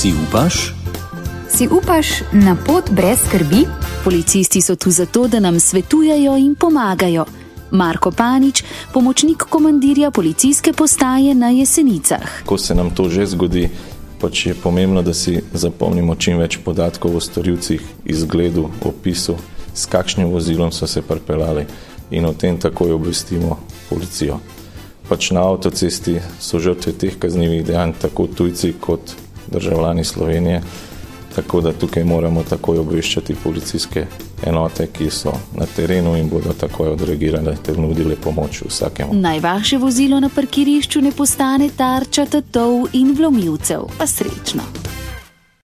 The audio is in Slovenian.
Si upaš? Si upaš na pot brez skrbi? Policisti so tu zato, da nam svetujejo in pomagajo. Marko Panič, pomočnik komandirja policijske postaje na Jesenicah. Ko se nam to že zgodi, pač je pomembno, da si zapomnimo čim več podatkov o storilcih, izgledu, opisu, s kakšnim vozilom so se pripeljali in o tem takoj obvestimo policijo. Pač na avtocesti so žrtve teh kaznivih dejanj tako tujci kot državljani Slovenije, tako da tukaj moramo takoj obveščati policijske enote, ki so na terenu in bodo takoj odreagirale ter nudile pomoč vsakemu. Naj vaše vozilo na parkirišču ne postane tarča tatov in vlomilcev. Pa srečno.